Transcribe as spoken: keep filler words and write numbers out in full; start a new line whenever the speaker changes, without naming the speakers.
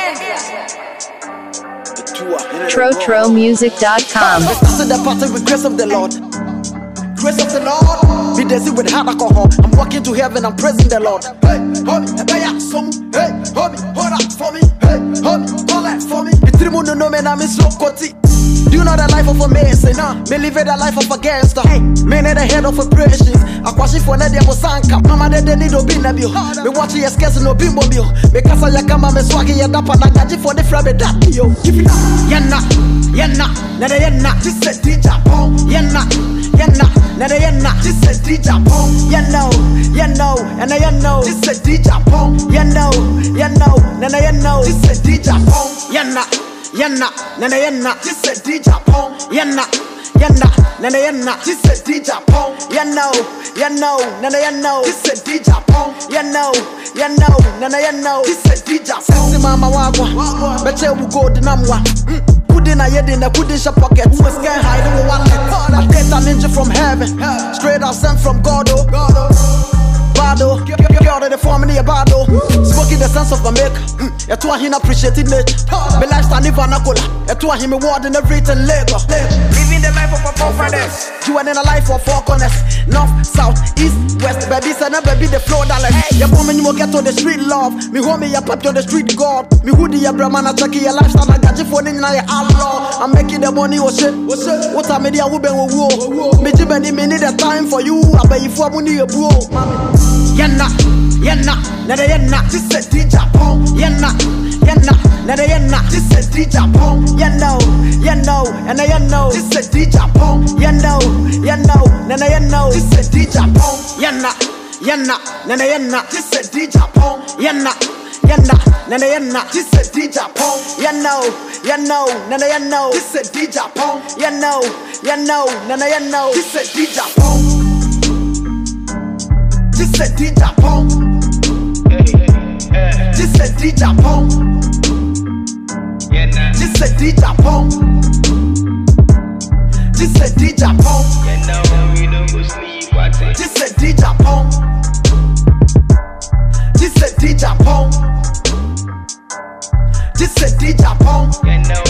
Trotro Music dot com.
I started the party with grace of the Lord. Grace of the Lord. Be busy with hard alcohol. I'm walking to heaven, I'm praising the Lord. Hey, homie, hey, some, hey, homie, hold up for me. Hey, homie, hold up for me. It's three moon no man, I'm in so koti. Do you know the life of a mason? Nah, me live the life of a gangster. Hey, man at the head of operations. I question for Nadia Mosanka. Mama, they need to be Nabio. Me watching your sketch no bimbo bio. Me casa ya kama me swagi ya dapa na gaji for the frabe that yo. Yenna, yenna, nada yenna. This is D J Pong. Yenna, yenna, nada yenna. This is D J Pong. You know, you know, and I know. This is D J Pong. You know, you know, nada you know. This is D J Pong. Yenna. Yenna, nana yenna, this is D J Pong. Yenna, yenna, nana yenna, this is D J Pong. You know, you know, nana you know, this is D J Pong. You know, you know, nana you know, this is D J Pong. Sexy mama wagwa, beche wu go dinamwa. Kudi na yedi na kudi sha pocket. Who is can hide in wallet? I take a ninja from heaven, straight out sent from God. Bado, girl they form me a bado. Smoking the sense of my make. Yeah, to him appreciated nature. My lifestyle live on a cola. Yeah, to him reward in everything labor. Living the life of a forefathers. You are in a life of four corners. North, south, east, west. Baby, son, baby, the floor dollars. Yeah, woman, you will get to the street love. Me homie, ya pop to the street god. Me hoodie, ya brahman, I check your lifestyle. I got you for in your outlaw. I'm making the money, oh shit. What time media will be with war? Me jibben, me need a time for you. I bet you for money, a bro. Yenna, yenna, nada yenna, this is D J Pong. Yenna, yenna, nada yenna, this is D J Pong. You know, you know, and I know, this is D J Pong. You know, you know, nada you know, this is D J Pong. Yenna, yenna, nada yenna, this is D J Pong. Yenna, yenna, nada yenna, this is D J Pong. You know, you know, nada you know, this is D J Pong. You know, you know, nada you know, this is D J Pong. This is D J Pong. This is D J Pong. This is D J Pong. This is D J Pong. This is D J Pong. This is D J Pong. This is D J Pong.